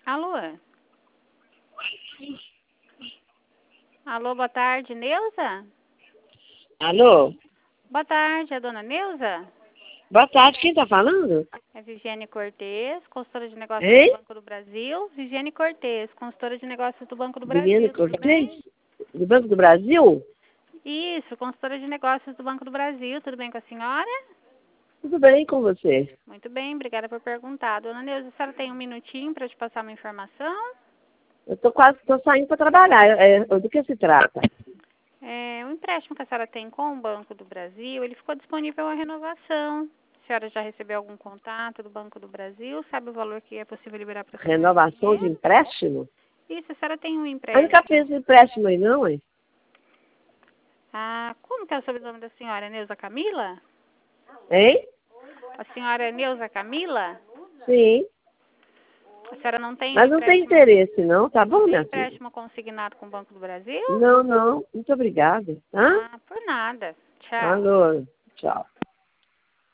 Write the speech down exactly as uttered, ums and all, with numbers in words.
Alô? Alô, boa tarde, Neuza? Alô? Boa tarde, é a dona Neuza? Boa tarde, quem tá falando? É Viviane Cortez, consultora de negócios Hein? do Banco do Brasil. Viviane Cortez, consultora de negócios do Banco do Viviane Brasil, tudo Cortez? bem? Do Banco do Brasil? Isso, consultora de negócios do Banco do Brasil, tudo bem com a senhora? Tudo bem com você? Muito bem, obrigada por perguntar. Dona Neuza, a senhora tem um minutinho para te passar uma informação? Eu tô quase, tô saindo para trabalhar. É, do que se trata? É, o empréstimo que a senhora tem com o Banco do Brasil, ele ficou disponível à renovação. A senhora já recebeu algum contato do Banco do Brasil? Sabe o valor que é possível liberar para a senhora? Renovação de empréstimo? Isso, a senhora tem um Eu empréstimo. nunca fiz empréstimo aí, não, hein? Ah, como que é o sobrenome da senhora? É Neuza Camila? Hein? A senhora é Neuza Camila? Sim. A senhora não tem um Mas não tem empréstimo, interesse, não, tá bom, tem minha filha? empréstimo consignado com o Banco do Brasil? Não, não. Muito obrigada. Hã? Ah, por nada. Tchau. Alô, tchau.